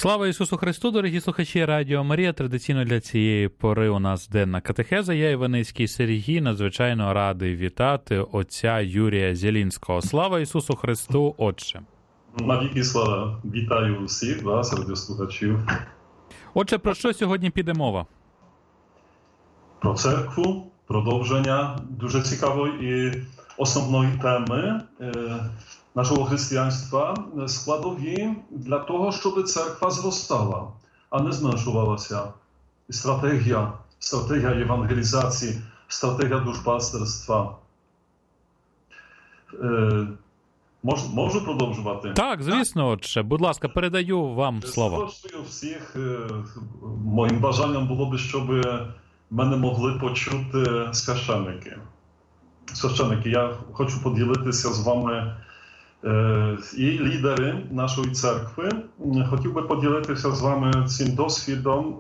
Слава Ісусу Христу, дорогі слухачі Радіо Марія. Традиційно для цієї пори у нас денна катехеза. Я, Іваницький Сергій, надзвичайно радий вітати отця Юрія Зілінського. Слава Ісусу Христу, Отче! Навіки слава! Вітаю всіх вас, радіослухачів. Отже, про що сьогодні піде мова? Про церкву, продовження дуже цікавої і основної теми нашого християнства, складові для того, щоб церква зростала, а не зменшувалася. Стратегія євангелізації, стратегія душпастерства. Можу продовжувати? Так, звісно, Отче. Будь ласка, передаю вам слово. Запрошую всіх. Моїм бажанням було б, щоб мене могли почути священники. Священники, я хочу поділитися з вами і лідери нашої церкви. Хотів би поділитися з вами цим досвідом,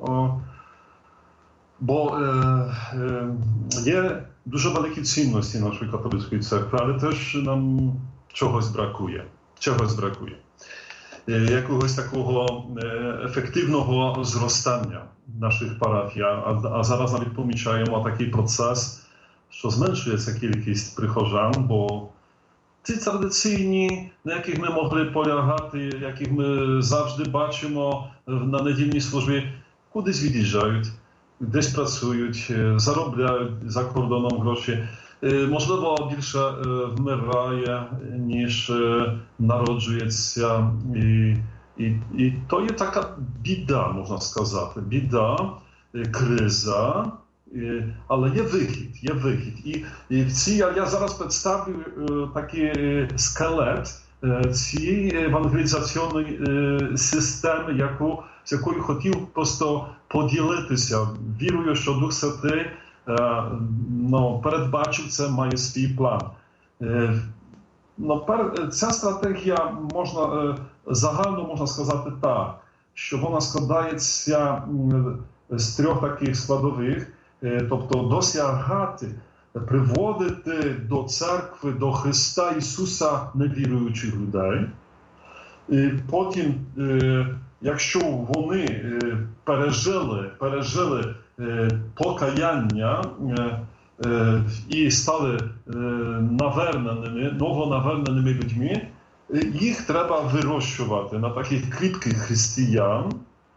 бо є дуже великі цінності нашої католицької церкви, але теж нам чогось бракує. Якогось такого ефективного зростання наших парафій. А зараз навіть помічаємо такий процес, що зменшується кількість прихожан, бо ці традиційні, на яких ми могли полягати, яких ми завжди бачимо на недільній службі, кудись від'їжджають, десь працюють, заробляють за кордоном гроші. Можливо, більше вмирає, ніж народжується. І то є така біда, можна сказати. Біда, криза. Але є вихід. І в цій я зараз представлю такий скелет цієї евангелізаційної системи, з якою хотів просто поділитися. Вірую, що Дух Святий передбачив це, має свій план. Ця стратегія загально можна сказати так, що вона складається з трьох таких складових. Тобто досягати, приводити до церкви, до Христа Ісуса невіруючих людей. І потім, якщо вони пережили покаяння і стали новонаверненими людьми, їх треба вирощувати на таких кріпких християн.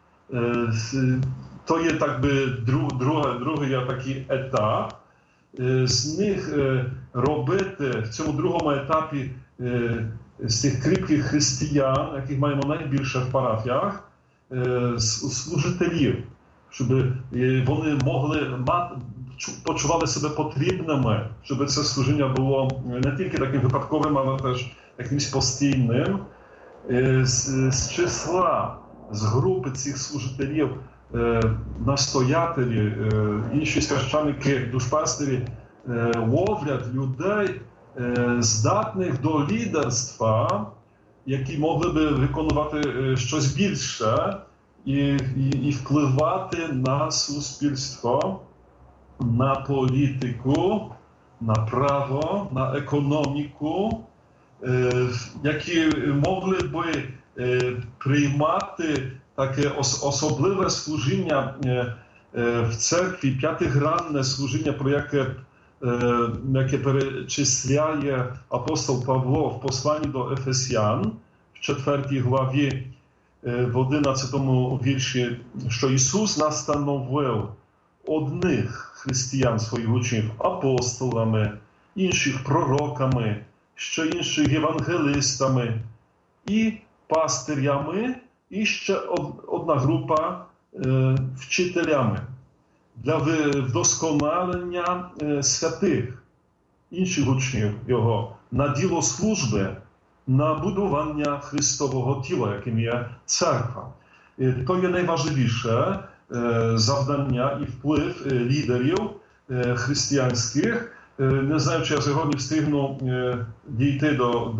То є другий такий етап. З них робити в цьому другому етапі з цих кріпких християн, яких маємо найбільше в парафіях, служителів, щоб вони почували себе потрібними, щоб це служіння було не тільки таким випадковим, але теж якимось постійним. З числа, з групи цих служителів, настоятелі, інші священники, душпастері ловлять людей, здатних до лідерства, які могли би виконувати щось більше і впливати на суспільство, на політику, на право, на економіку, які могли би приймати таке особливе служіння в церкві, п'ятигранне служіння, про яке перечисляє апостол Павло в посланні до Ефесян, в 4 главі, в 11 вірші, що Ісус настановив одних християн своїх учнів апостолами, інших пророками, ще інших євангелистами і пастирями, і ще одна група вчителями для вдосконалення святих, інших учнів Його, на діло служби, на будування Христового тіла, яким є церква. То є найважливіше завдання і вплив лідерів християнських. Не знаю, чи я сьогодні встигну дійти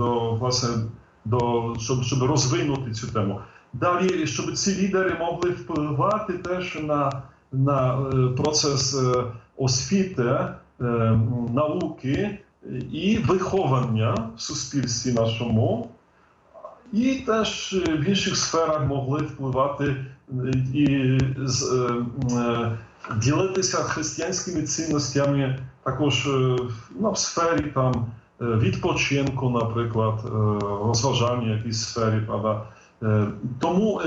щоб розвинути цю тему. Далі, щоб ці лідери могли впливати теж на процес освіти, науки і виховання в суспільстві нашому. І теж в інших сферах могли впливати і ділитися християнськими цінностями також в сфері там відпочинку, наприклад, розважання в якійсь сфері, правда. Тому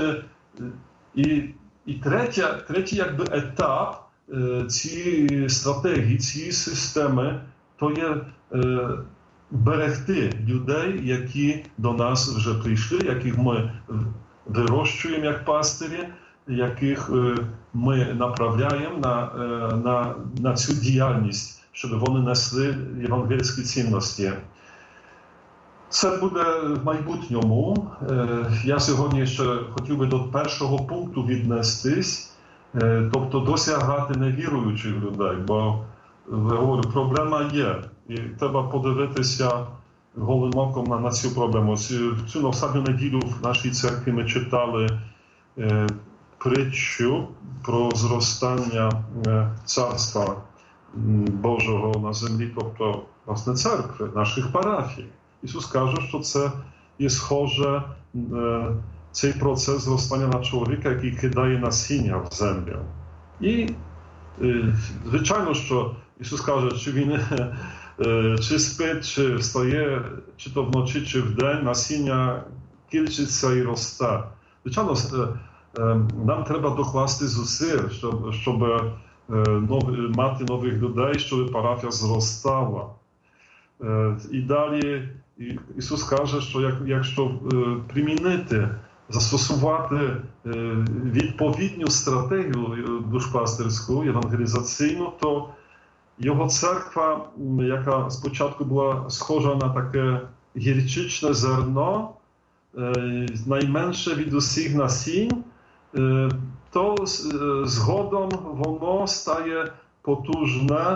і третій якби етап цієї стратегії, цієї системи, то є берегти людей, які до нас вже прийшли, яких ми вирощуємо як пастирі, яких ми направляємо на цю діяльність, щоб вони несли євангельські цінності. Це буде в майбутньому. Я сьогодні ще хотів би до першого пункту віднестись, тобто досягати невіруючих людей, бо, говорю, проблема є. І треба подивитися голим оком на цю проблему. Цю останню неділю в нашій церкві ми читали притчу про зростання Царства Божого на землі, тобто, власне, церкви, наших парафій. Ісус каже, що це є схоже, цей процес зростання на чоловіка, який кидає насіння в землю. І, звичайно, що Ісус каже, чи він чи спить, чи встає, чи то вночі, чи вдень, насіння кільчиться і росте. Звичайно, нам треба докласти зусиль, щоб мати нових людей, щоб парафія зростала. І далі Ісус каже, що якщо примінити, застосувати відповідну стратегію душпастерську, євангелізаційну, то його церква, яка спочатку була схожа на таке гірчичне зерно, найменше від усіх насінь, то згодом воно стає потужне,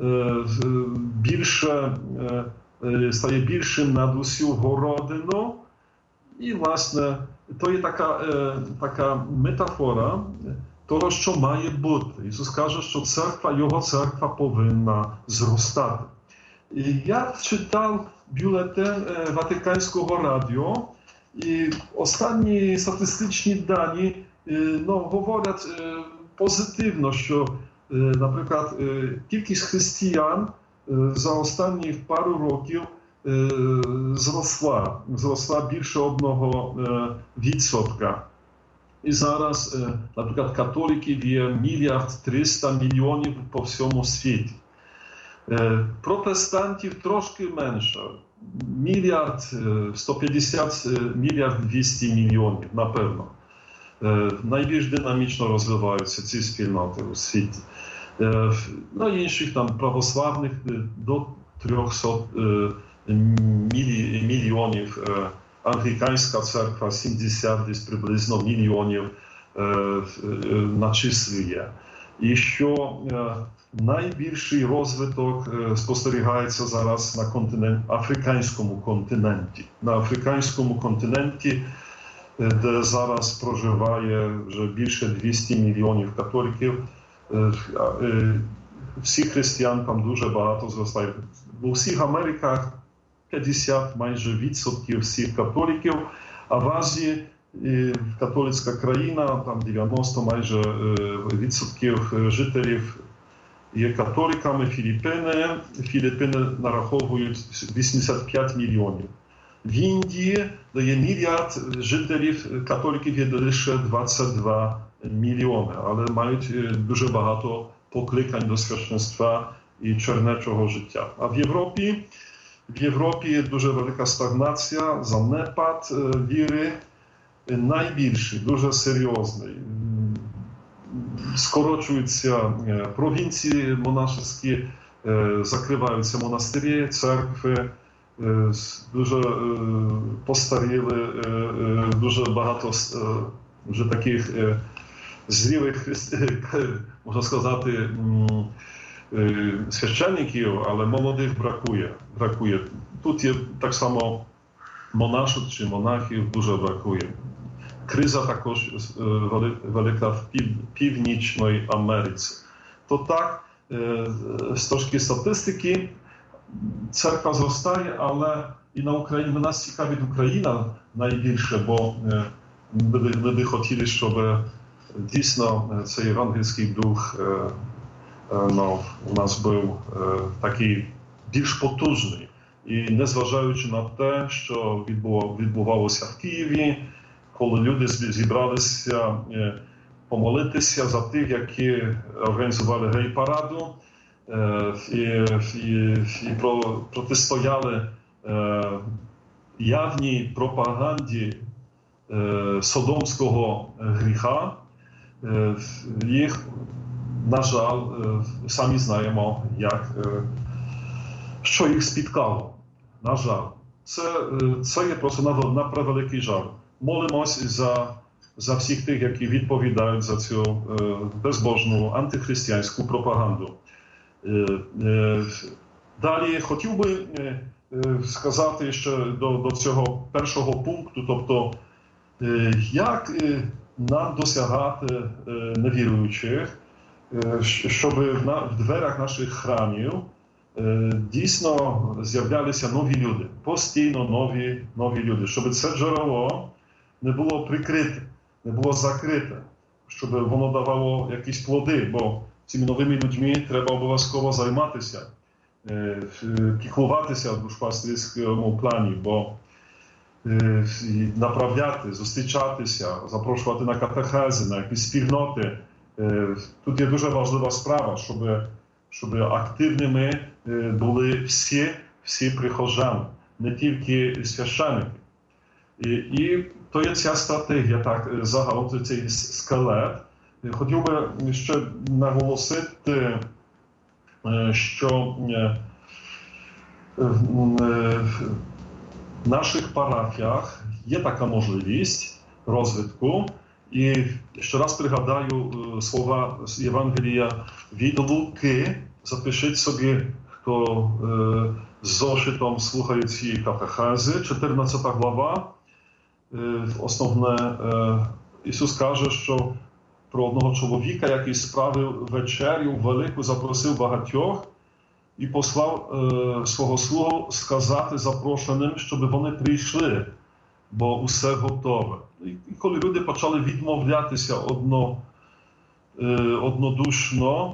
стає більшим над усю городину. І, власне, то є така метафора того, що має бути. Ісус каже, що його церква повинна зростати. І я читав бюлетень Ватиканського радіо, і останні статистичні дані говорять позитивно, що, наприклад, кількість християн за останні пару років зросла більше 1%. І зараз, наприклад, католиків є 1,3 мільярда по всьому світі. Протестантів трошки менше. 1,150 мільйонів, напевно. Найбільш динамічно розвиваються ці спільноти у світі. На інших там православних до 300 мільйонів. Англіканська церква 70 десь приблизно мільйонів начислює. І що найбільший розвиток спостерігається зараз на африканському континенті. На африканському континенті, де зараз проживає вже більше 200 мільйонів католиків, всі християн там дуже багато зростають. У всіх Америках 50 майже відсотків всіх католиків, а в Азії католицька країна, там 90 майже відсотків жителів є католиками. Філіппіни нараховують 85 мільйонів. В Індії, де є мільярд жителів, католиків є лише 22 мільйони, але мають дуже багато покликань до священства і чернечого життя. А в Європі є дуже велика стагнація, занепад віри, найбільший, дуже серйозний. Скорочуються провінції монашеські, закриваються монастирі, церкви, дуже постаріли, дуже багато вже таких зрілих, можна сказати, священників, але молодих бракує. Тут є так само монашок чи монахів дуже бракує. Криза також велика в Північній Америці. То так, з точки статистики, церква зростає, але і на Україні, нас цікавить Україна, найбільше, бо ми би хотіли, щоб дійсно цей євангельський дух у нас був такий більш потужний. І незважаючи на те, що відбувалося в Києві, коли люди зібралися помолитися за тих, які організували гей-параду і протистояли явній пропаганді содомського гріха, їх, на жаль, самі знаємо, що їх спіткало. На жаль. Це є просто на превеликий жаль. Молимось за всіх тих, які відповідають за цю безбожну антихристиянську пропаганду. Далі хотів би сказати ще до цього першого пункту, тобто, як нам досягати невіруючих, щоб в дверях наших храмів дійсно з'являлися нові люди, постійно нові люди, щоб це джерело не було прикрите, не було закрите, щоб воно давало якісь плоди, бо цими новими людьми треба обов'язково займатися, піклуватися в душпастерському плані, бо направляти, зустрічатися, запрошувати на катехези, на якісь спільноти. Тут є дуже важлива справа, щоб активними були всі прихожани, не тільки священники. І то є ця стратегія, так, загалом цей скелет. Хотів би ще наголосити, що в наших парафіях є така можливість розвитку. І ще раз пригадаю слова з Євангелія від Луки. Запишіть собі, хто з зошитом слухає ці катехези. 14 глава. Основне, Ісус каже, що про одного чоловіка, який справив вечерю велику, запросив багатьох і послав свого слугу сказати запрошеним, щоб вони прийшли, бо усе готове. І коли люди почали відмовлятися однодушно,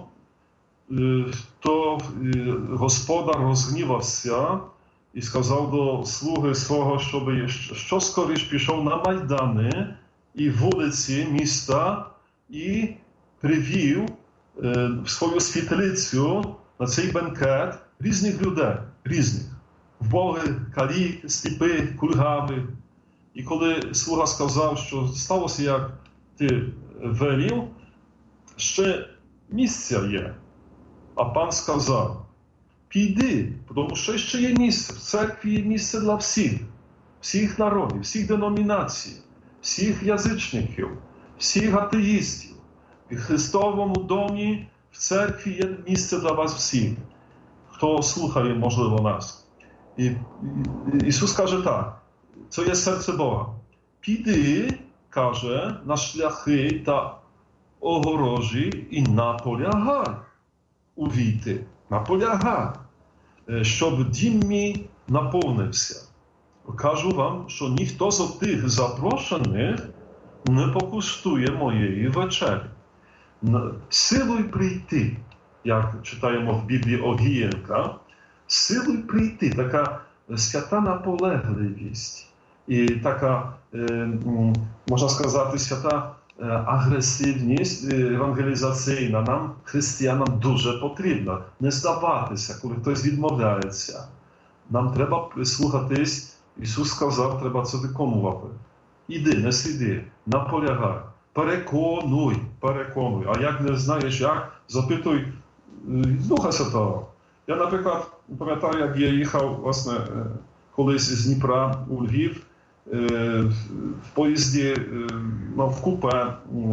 то господар розгнівався і сказав до слуги свого, щоб що скоріш пішов на майдани і вулиці міста і привів в свою світлицю на цей бенкет різних людей, різних. Вбоги, калік, сліпи, кульгави. І коли слуга сказав, що сталося, як ти велів, ще місця є. А пан сказав, піди, тому що ще є місце. В церкві є місце для всіх народів, всіх деномінацій, всіх язичників, всіх атеїстів. В Христовому домі, в церкві є місце для вас всіх, хто слухає, можливо, нас. І Ісус каже так, це є серце Бога. Піди, каже, на шляхи та огорожі і наполягай увійти. Наполягай, щоб дім мій наповнився. Кажу вам, що ніхто з тих запрошених не покуштує моєї вечері. Силою прийти, як читаємо в Біблії Огієнка, силою прийти, така свята наполегливість і така, можна сказати, свята агресивність евангелізаційна нам, християнам, дуже потрібна. Не здаватися, коли хтось відмовляється. Нам треба прислухатись. Ісус сказав, треба це виконувати. Іди, не сиди, наполягай, переконуй. А як не знаєш, як, запитуй Духа Святого. Я, наприклад, пам'ятаю, як я їхав, власне, колись з Дніпра у Львів, в поїзді, в купе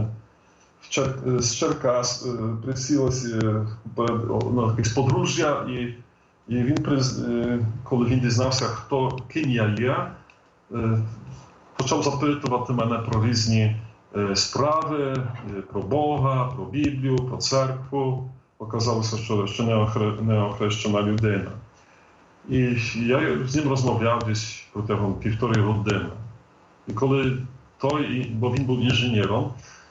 з Черкас присілося якесь подружжя, і він, коли він дізнався, ким я є, почав запитувати мене про різні справи, про Бога, про Біблію, про церкву. Показалося, що не охрещена людина. І я з ним розмовляв десь протягом 1,5 години. коли той, бо він був інженером,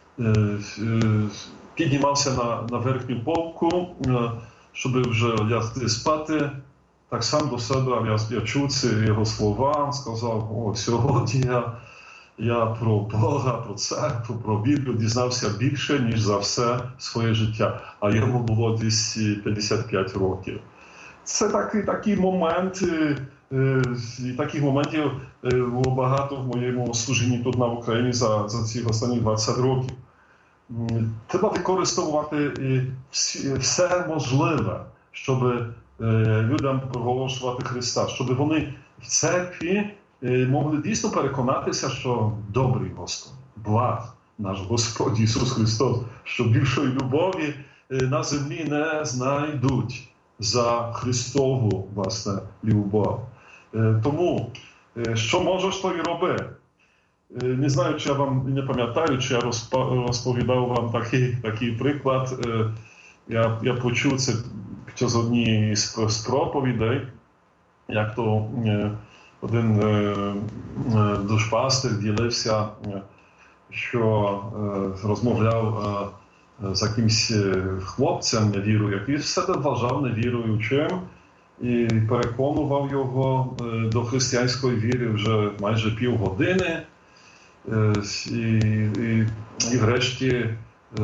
піднімався на верхню полку, щоб вже лягти спати, так сам до себе, я чув ці його слова, сказав, сьогодні я про Бога, про церкву, про Біблію дізнався більше, ніж за все своє життя. А йому було десь 55 років. Це такий момент, і таких моментів було багато в моєму служінні тут на Україні за ці останні 20 років. Треба використовувати все можливе, щоб людям проголошувати Христа, щоб вони в церкві могли дійсно переконатися, що добрий Господь, благ наш Господь Ісус Христос, що більшої любові на землі не знайдуть за Христову, власне, любов. Тому, що можеш, то і роби. Не знаю, чи я вам, не пам'ятаю, чи я розповідав вам такий приклад. Я почув це під час однієї з проповідей, як то один душпастир ділився, що розмовляв з якимсь хлопцем невірою, який себе вважав невіруючим, і переконував його до християнської віри вже майже півгодини. І врешті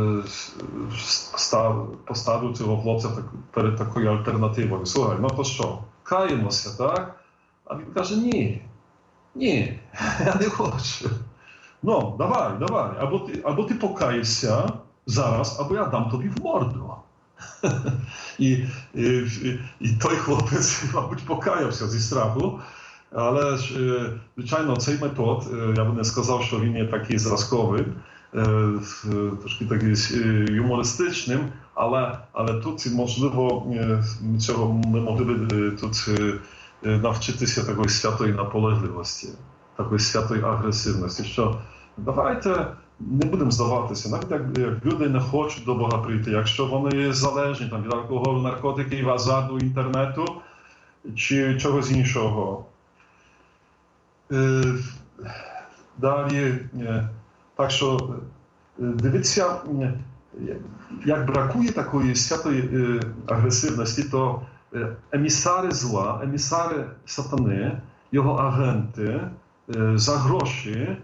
поставив цього хлопця перед такою альтернативою. Слухай, то що, каємося, так? А він каже, ні, я не хочу. Давай, або ти покаєшся зараз, або я дам тобі в морду. І той хлопець, мабуть, покаявся зі страху. Але ж, звичайно, цей метод, я би не сказав, що він є такий зразковий, трошки такий юмористичним, але тут, можливо, ми могли б тут навчитися такої святої наполегливості, такої святої агресивності, що давайте не будемо здаватися, навіть як люди не хочуть до Бога прийти, якщо вони залежні від алкоголю, наркотиків, азарту, інтернету чи чогось іншого. Далі, так що дивіться, як бракує такої святої агресивності, то емісари зла, емісари сатани, його агенти за гроші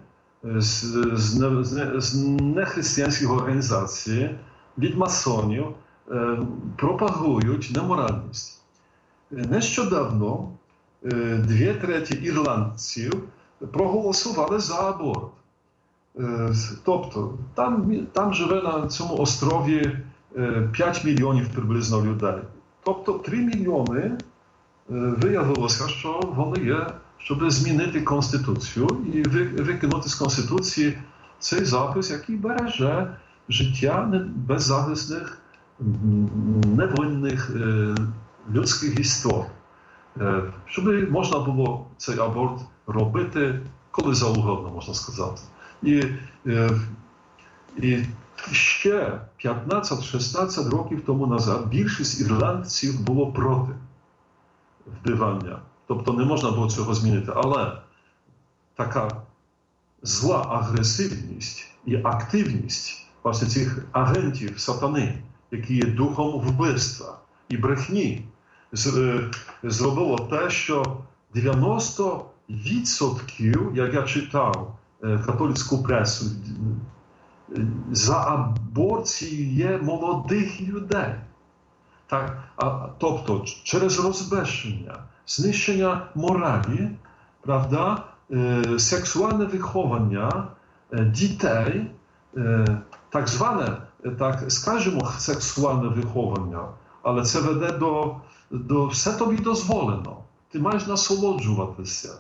з нехристиянських організацій, від масонів пропагують неморальність. Нещодавно 2/3 ірландців проголосували за аборт. Тобто, там живе на цьому острові 5 мільйонів приблизно людей. Тобто 3 мільйони виявилося, що вони є, щоб змінити Конституцію і викинути з Конституції цей запис, який береже життя беззахисних, невинних людських істот. Щоб можна було цей аборт робити коли завгодно, можна сказати. І ще 15-16 років тому назад більшість ірландців було проти вбивання. Тобто не можна було цього змінити. Але така зла агресивність і активність власне цих агентів сатани, які є духом вбивства і брехні, зробило те, що 90%, як я читав католицьку пресу, за аборцію є молодих людей. Так, тобто через розбещення, знищення моралі, правда, сексуальне виховання дітей, так зване, так скажемо, сексуальне виховання, але це веде до все тобі дозволено. Ти маєш насолоджуватися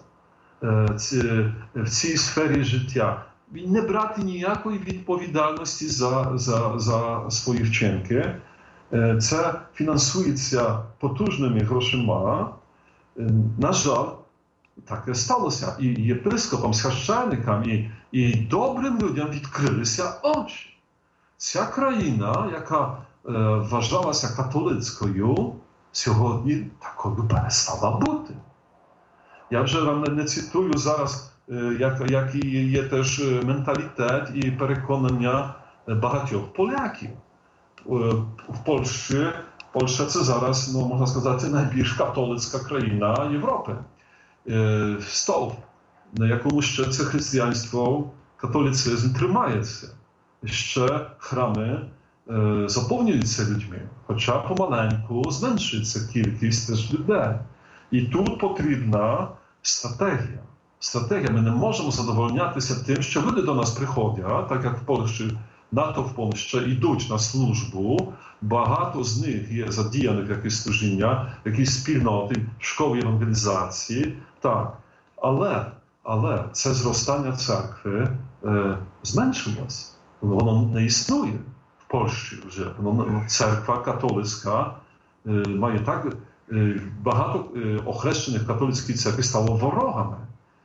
в цій сфері життя. І не брати ніякої відповідальності за свої вчинки. Це фінансується потужними грошима. На жаль, таке сталося. І єпископам, священникам, і добрим людям відкрилися очі. Ця країна, яка вважалася католицькою, сьогодні такою перестала бути. Я вже вам не цитую зараз який є теж менталітет і переконання багатьох поляків. В Польща це зараз, можна сказати, найбільш католицька країна Європи. Стовп, на якому ще це християнство, католицизм тримається. Ще храми заповнюються людьми, хоча помаленьку зменшується кількість теж людей. І тут потрібна стратегія. Стратегія. Ми не можемо задовольнятися тим, що люди до нас приходять, так як в Польщі, натовпом ще йдуть на службу, багато з них є задіяних в якісь служіння, якісь спільноти, школи евангелізації. Так. Але це зростання церкви зменшилось. Воно не існує в Польщі вже. Церква католицька має так багато охрещених католицьких церкви стало ворогами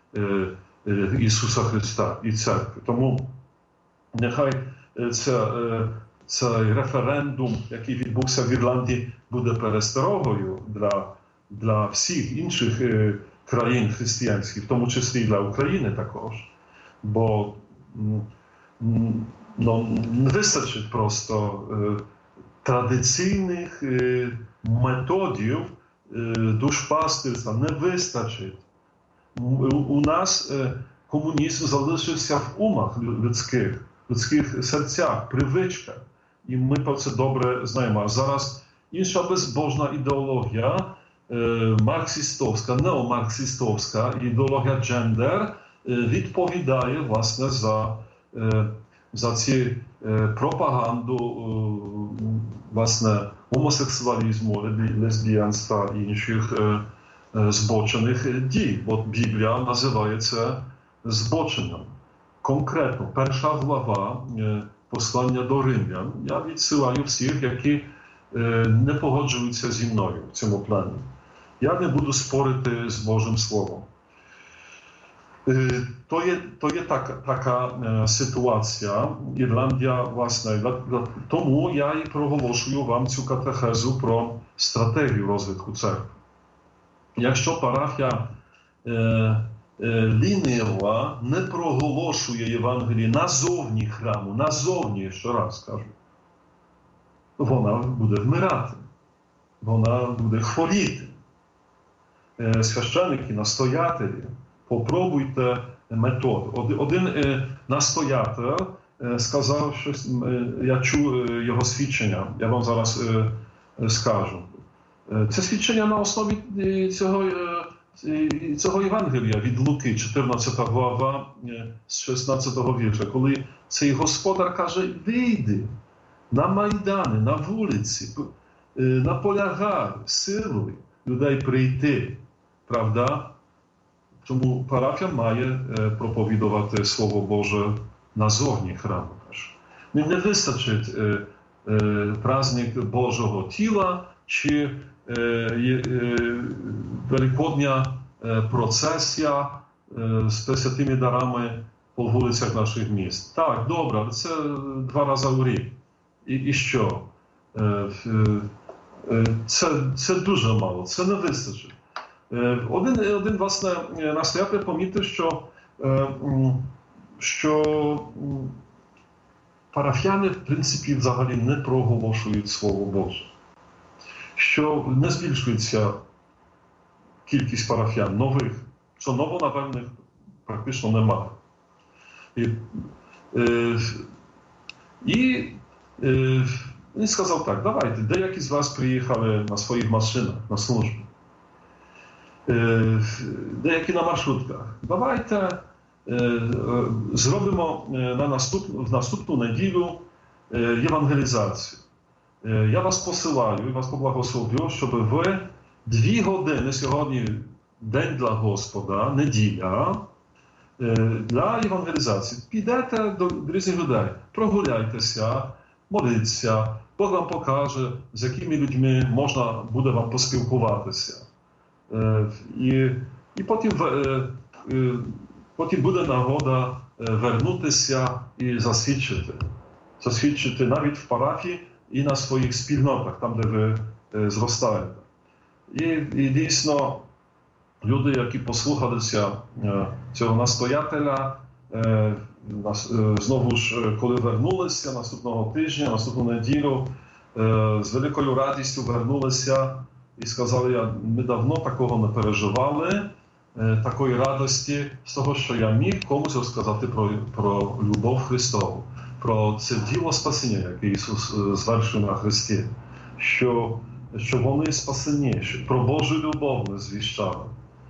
Ісуса Христа і церкви. Тому нехай цей референдум, який відбувся в Ірландії, буде пересторогою для всіх інших країн християнських, в тому числі і для України також. Бо не вистачить просто традиційних методів душпастирства, не вистачить. У нас комунізм залишився в умах людських серцях, привичках. І ми про це добре знаємо. А зараз інша безбожна ідеологія, марксистовська, неомарксистовська ідеологія джендер відповідає, власне, за ці пропаганду, власне, гомосексуалізму, лесбіянства і інших збочених дій. Бо Біблія називає це збоченням. Конкретно, перша глава послання до Римлян. Я відсилаю всіх, які не погоджуються зі мною в цьому плані. Я не буду спорити з Божим Словом. То є така ситуація. Ірландія, власне, тому я і проголошую вам цю катехезу про стратегію розвитку церкви. Якщо парафія лінива не проголошує Євангеліє назовні храму, назовні, ще раз кажу, вона буде вмирати, вона буде хворіти. Священники, настоятелі, попробуйте метод. Один настоятель сказав, що я чув його свідчення, я вам зараз скажу. Це свідчення на основі цього Євангелія від Луки, 14 глава, з 16 вірша, коли цей господар каже, вийди на майдани, на вулиці, наполягай, силуй людей прийти. Правда? Тому парафія має проповідувати Слово Боже назовні храму. Не вистачить праздник Божого тіла чи великодня процесія з 50 дарами по вулицях наших міст. Так, добре, але це 2 рази у рік. І що? Це дуже мало, це не вистачить. Один власне, настоятель помітив, що парафіяни, в принципі, взагалі не проголошують Слово Боже. Що не збільшується кількість парафіян нових, що новонавельних практично немає. І він сказав так, давайте, деякі з вас приїхали на своїх машинах на службу. Деякі на маршрутках. Давайте зробимо в наступну неділю євангелізацію. Я вас посилаю, вас поблагословлю, щоб ви 2 години, сьогодні день для Господа, неділя, для євангелізації. Підете до різних людей, прогуляйтеся, моліться, Бог вам покаже, з якими людьми можна буде вам поспілкуватися. І потім буде нагода вернутися і засвідчити. Засвідчити навіть в парафії і на своїх спільнотах, там, де ви зростаєте. І дійсно, люди, які послухалися цього настоятеля, знову ж, коли вернулися наступного тижня, наступну неділю, з великою радістю вернулися і сказали, ми давно такого не переживали, такої радості з того, що я міг комусь розказати про любов Христову, про це діло спасіння, яке Ісус звершив на Христі, що вони спасені, що про Божу любов ми звіщали.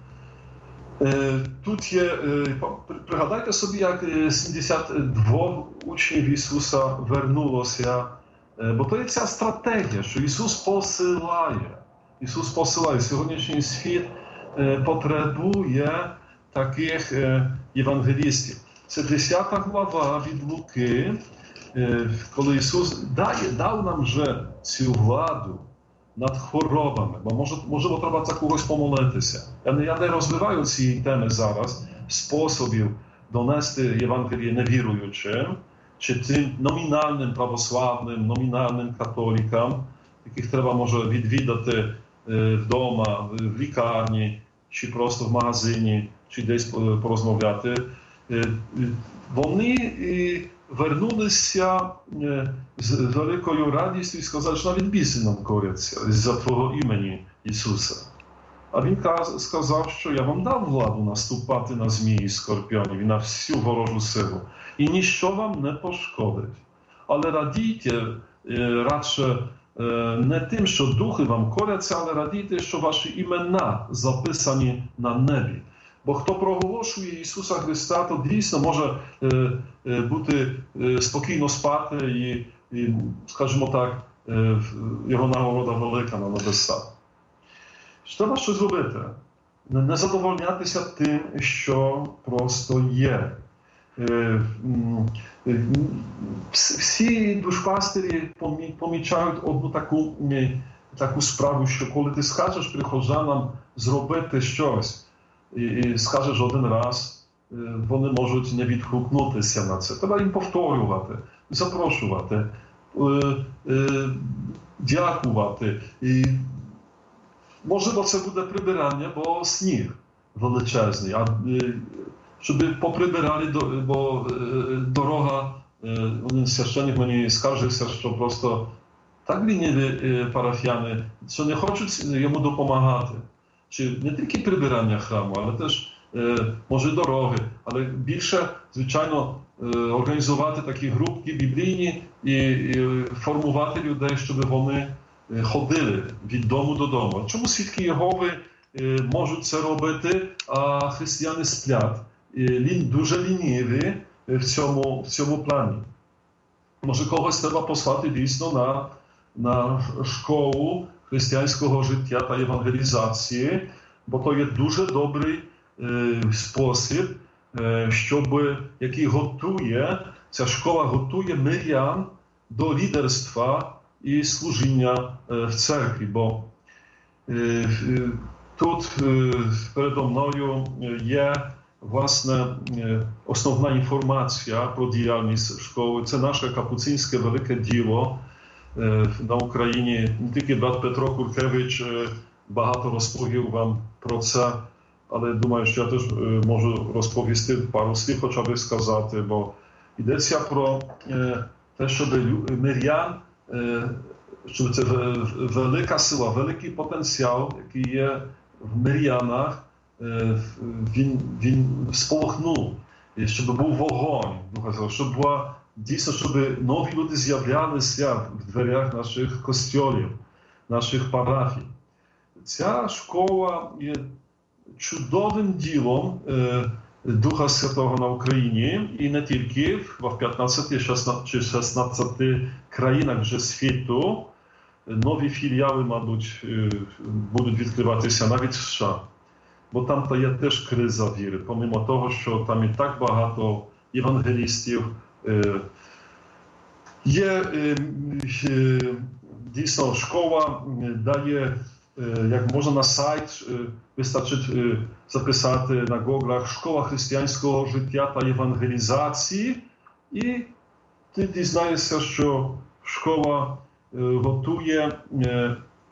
Тут є, пригадайте собі, як 72 учнів Ісуса вернулося, бо то є ця стратегія, що Ісус посилає. Ісус посилає. Сьогоднішній світ потребує таких євангелістів. Це 10 глава від Луки, коли Ісус дав нам вже цю владу над хворобами, бо можливо треба за когось помолитися. Я не розвиваю ці теми зараз, способів донести Євангеліє невіруючим, чи тим номінальним православним, номінальним католікам, яких треба, може, відвідати вдома, в лікарні, чи просто в магазині, чи десь порозмовляти. Вони вернулися з великою радістю і сказали, що навіть біси нам коряться за Твого імені, Ісуса. А Він сказав, що я вам дав владу наступати на змії і скорпіонів і на всю ворожу силу. І ніщо вам не пошкодить. Але радійте радше не тим, що духи вам коряться, але радійте, що ваші імена записані на небі. Бо хто проголошує Ісуса Христа, то дійсно може бути спокійно спати і, скажімо так, його нагорода велика на небесах. Треба щось робити. Не задовольнятися тим, що просто є. Всі душпастері помічають одну таку справу, що коли ти скажеш прихожанам зробити щось, і скажеш один раз, вони можуть не відгукнутися на це. Треба їм повторювати, запрошувати, дякувати. І, можливо, це буде прибирання, бо сніг величезний. Щоб поприбирали, бо дорога, один священник мені скаржився, що просто так лініві парафіяни, що не хочуть йому допомагати. Чи не тільки прибирання храму, але теж, може, дороги, але більше, звичайно, організувати такі групки біблійні і формувати людей, щоб вони ходили від дому до дому. Чому свідки Єгови можуть це робити, а християни сплять? Дуже лініві в цьому плані. Може, когось треба послати дійсно на школу християнського життя та евангелізації, бо то є дуже добрий спосіб, який готує, ця школа готує мирян до лідерства і служіння в церкві. Бо тут передо мною є, власне, основна інформація про діяльність школи. Це наше капуцинське велике діло на Україні. Не тільки брат Петро Куркевич багато розповів вам про це, але думаю, що я теж можу розповісти пару слів, хоча б сказати, бо йдеться про те, щоб мирян, щоб це велика сила, великий потенціал, який є в мирянах, він сполохнув, щоб був вогонь, щоб була дійсно, щоб нові люди з'являлися в дверях наших костьолів, наших парафій. Ця школа є чудовим ділом Духа Святого на Україні і не тільки в 15 чи 16 країнах вже світу. Нові філіали, мабуть, будуть відкриватися навіть в США. Бо там є теж криза віри, помимо того, що там і так багато євангелістів. Є дійсно школа дає, як можна на сайт, вистачить записати на гуглах «Школа християнського життя та євангелізації», і ти дізнаєшся, що школа готує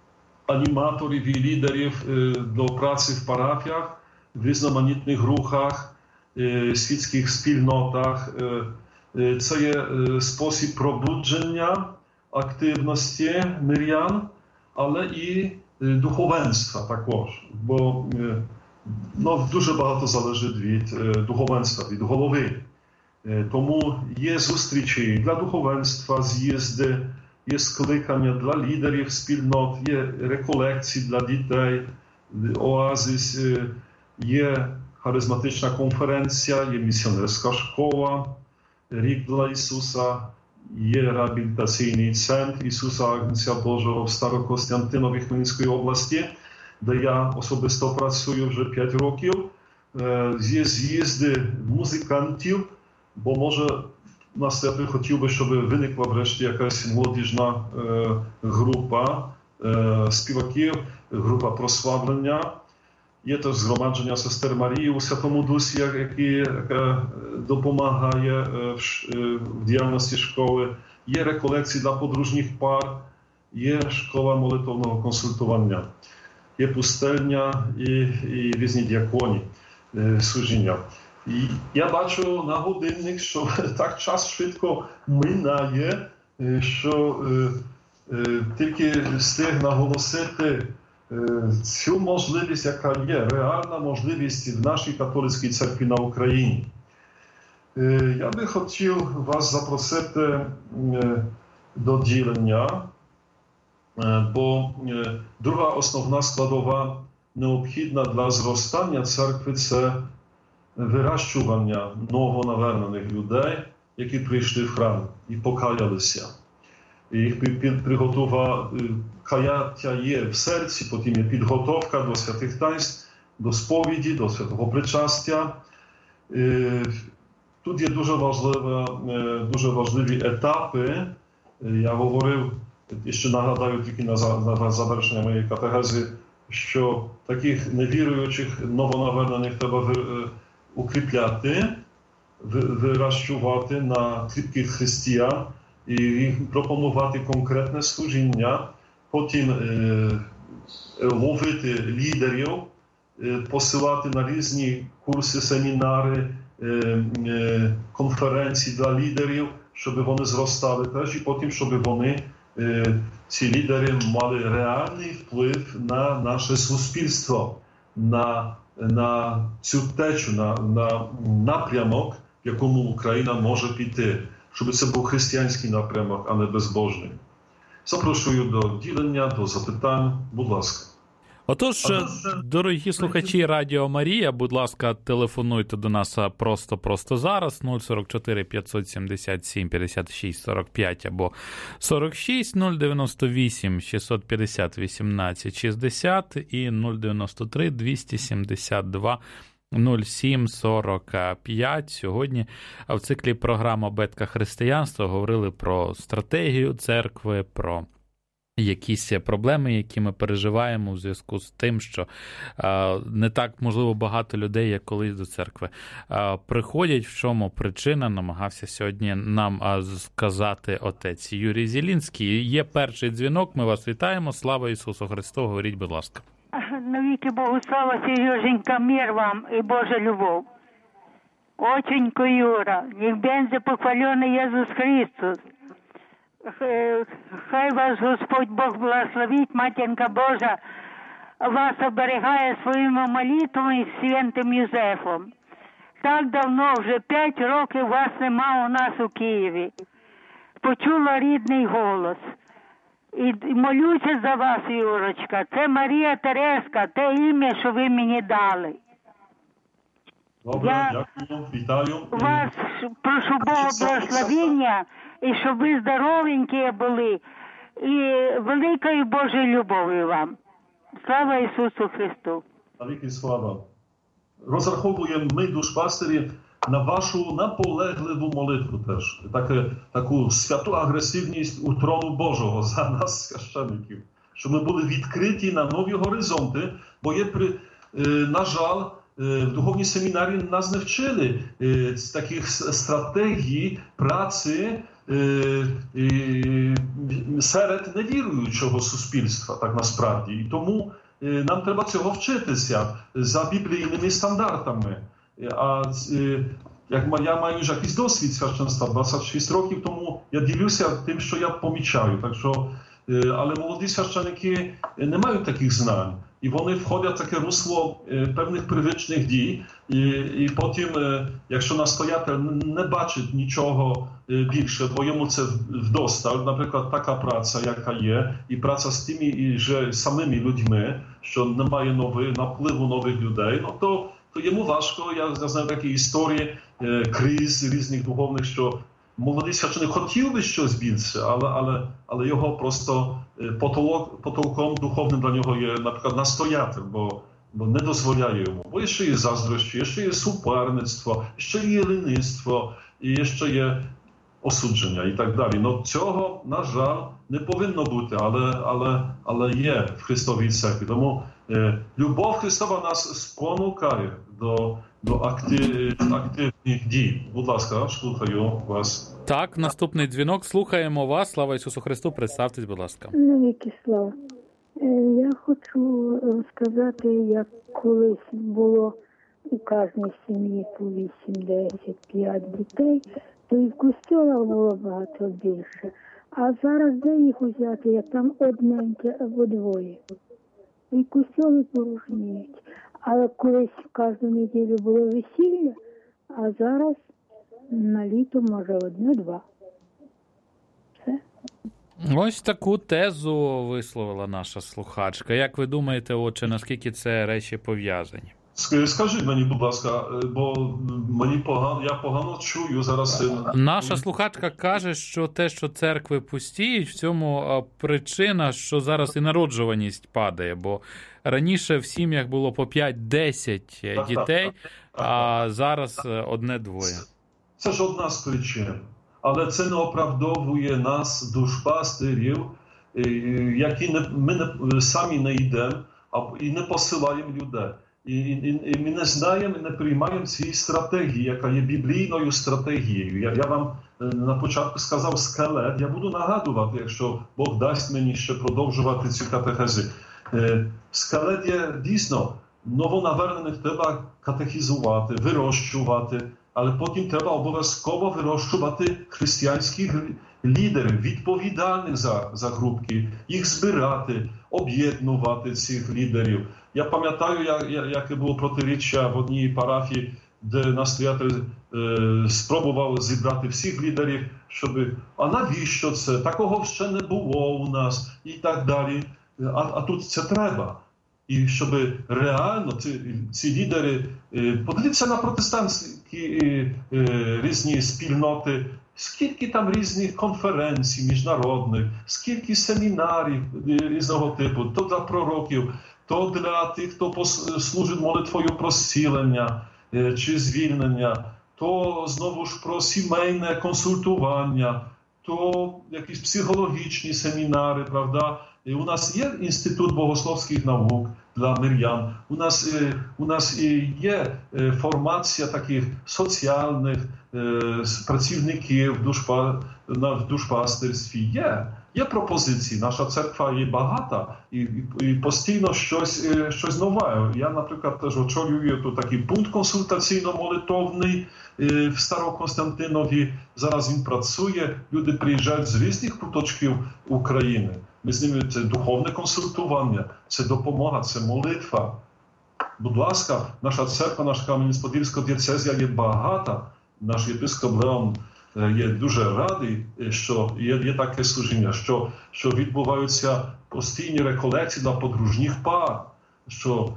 аніматорів і лідерів до праці в парафіях, в різноманітних рухах, світських спільнотах. Це є спосіб пробудження активності мирян, але і духовенства також, бо дуже багато залежить від духовенства, від голови. Тому є зустрічі для духовенства, з'їзди, є скликання для лідерів спільнот, є реколекції для дітей, оазис, є харизматична конференція, є місіонерська школа, Рік для Ісуса, є реабілітаційний центр Ісуса Агнця Божого в Старокостянтинові Хмельницької області, де я особисто працюю вже 5 років. Є з'їзди музикантів, бо може я би хотів би, щоб виникла врешті якась молодіжна група співаків, група прославлення. Є теж згромадження сестер Марії у Святому Дусі, яке допомагає в діяльності школи. Є реколекції для подружніх пар, є школа молитовного консультування, є пустельня і різні діаконі служіння. І я бачу на годинник, що так час швидко минає, що тільки встиг наголосити цю можливість, яка є, реальна можливість в нашій католицькій церкві на Україні. Я би хотів вас запросити до ділення, бо друга основна складова необхідна для зростання церкви – це вирощування новонавернених людей, які прийшли в храм і покаялися. Їх каяття є в серці, потім є підготовка до святих таїнств, до сповіді, до святого причастя. Тут є дуже важливі етапи. Я говорив, і ще нагадаю тільки на завершення моєї катехези, що таких невіруючих, новонавернених треба укріпляти, вирощувати на кріпких християн і пропонувати конкретне служіння, потім ловити лідерів, посилати на різні курси, семінари, конференції для лідерів, щоб вони зростали теж, і потім, щоб вони, ці лідери, мали реальний вплив на наше суспільство, на цю течу, на напрямок, в якому Україна може піти, щоб це був християнський напрямок, а не безбожний. Запрошую до ділення, до запитань. Будь ласка. Отож, дорогі слухачі Радіо Марія, будь ласка, телефонуйте до нас просто зараз, 044 577 56 45 або 46, 098 650 18 60 і 093 272 0745. Сьогодні в циклі програма «Абетка християнства» говорили про стратегію церкви, про якісь проблеми, які ми переживаємо в зв'язку з тим, що не так, можливо, багато людей, як колись до церкви, приходять. В чому причина, намагався сьогодні нам сказати отець Юрій Зілінський. Є перший дзвінок, ми вас вітаємо. Слава Ісусу Христу, говоріть, будь ласка. Навіки Богу слава, Сереженька, мир вам и Божья любовь. Отченько Юра, них бензе похваленный Иисус Христос. Хай вас Господь Бог благословить, Матінка Божа, вас оберігає своїми молитвами і святим Юзефом. Так давно, вже 5 років вас нема у нас у Києві. Почула рідний голос. І молюся за вас, Юрочка. Це Марія Тереска, те ім'я, що ви мені дали. Добре, дякую, вітаю. Вас прошу Бога благословення, і щоб ви здоровенькі були, і великої Божої любові вам. Слава Ісусу Христу! Навіки слава! Розраховуємо ми, душпастері, на вашу наполегливу молитву теж. Таку святу агресивність у трону Божого за нас, священників. Щоб ми були відкриті на нові горизонти, бо є, на жаль, в духовній семінарі нас не вчили з таких стратегій праці серед невіруючого суспільства, так насправді. І тому нам треба цього вчитися за біблійними стандартами. А я маю вже якийсь досвід священства, 26 років, тому я ділюся тим, що я помічаю. Так що, але молоді священики не мають таких знань. І вони входять в таке русло певних привичних дій. І потім, якщо настоятель не бачить нічого більше, бо йому це вдосталь, наприклад, така праця, яка є, і праця з тими же самими людьми, що немає напливу нових людей, ну то йому важко. Я знаю такі історії криз різних духовних, що молодий священик хотів би щось більше, але його просто потолком духовним для нього є, наприклад, настоятель, бо не дозволяє йому. Бо ще є заздрощі, ще є суперництво, ще є леництво, і ще є осудження і так далі. Но цього, на жаль, не повинно бути, але є в Христовій церкві. Тому любов Христова нас спонукає до активних дій. Будь ласка, слухаю вас. Так, наступний дзвінок. Слухаємо вас. Слава Ісусу Христу. Представтесь, будь ласка. Навіки слава. Я хочу сказати, як колись було у кожній сім'ї по 8, 10, 5 дітей, то і в костьолах було багато більше. А зараз де їх взяти, як там одненьке або двоє? І костьоли порожніють. Але колись кожну неділю було весілля, а зараз на літо може 1-2. Все. Ось таку тезу висловила наша слухачка. Як ви думаєте, отче, наскільки це речі пов'язані? Скажіть мені, будь ласка, бо я погано чую зараз. Наша слухачка каже, що те, що церкви пустіють, в цьому причина, що зараз і народжуваність падає, бо раніше в сім'ях було по 5-10 дітей, а зараз 1-2. Це ж одна з причин. Але це не оправдовує нас, душпастерів, які ми самі не йдемо і не посилаємо людей. І ми не знаємо, не приймаємо цієї стратегії, яка є біблійною стратегією. Я вам на початку сказав скелет. Я буду нагадувати, якщо Бог дасть мені ще продовжувати цю катехези. Скелет є дійсно новонавернених треба катехізувати, вирощувати, але потім треба обов'язково вирощувати християнських лідерів, відповідальних за групки, їх збирати, об'єднувати цих лідерів. Я пам'ятаю, яке було протиріччя в одній парафії, де настоятель спробував зібрати всіх лідерів, а навіщо це? Такого ще не було у нас і так далі. А тут це треба. І щоб реально ці лідери, подивіться на протестантські різні спільноти, скільки там різних конференцій міжнародних, скільки семінарів різного типу, то для пророків, то для тих, хто служить молитвою про зцілення чи звільнення, то знову ж про сімейне консультування, то якісь психологічні семінари, правда? І у нас є Інститут богословських наук для мирян, у нас є формація таких соціальних працівників в душпастерстві. Є пропозиції, наша церква є багата і постійно щось нове. Я, наприклад, теж очолюю тут такий пункт консультаційно-молитовний в Старокостянтинові. Зараз він працює, люди приїжджають з різних куточків України. Ми з ними це духовне консультування, це допомога, це молитва. Будь ласка, наша церква, наша Кам'янець-Подільська дієцезія є багата. Наш єпископ Леон є дуже радий, що є таке служіння, що відбуваються постійні реколекції для подружніх пар, що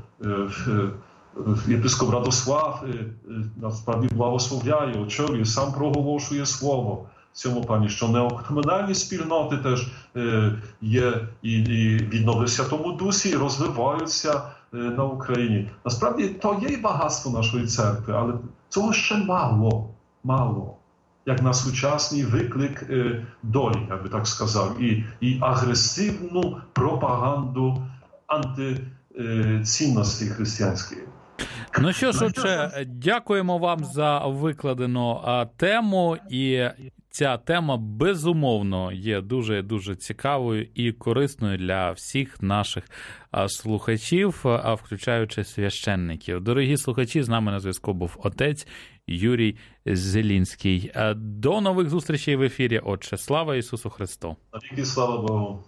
єпископ Радослав насправді благословляє, очолює, сам проголошує слово в цьому плані, що неокомунальні спільноти теж є і віднови в Святому Дусі, і розвиваються на Україні. Насправді, то є і багатство нашої церкви, але цього ще мало. Як на сучасний виклик долі, я би так сказав, і агресивну пропаганду антицінностей християнських. Ну що ж, отже, дякуємо вам за викладену тему і ця тема, безумовно, є дуже-дуже цікавою і корисною для всіх наших слухачів, включаючи священників. Дорогі слухачі, з нами на зв'язку був отець Юрій Зелінський. До нових зустрічей в ефірі. Отче, слава Ісусу Христу! Навіки слава Богу!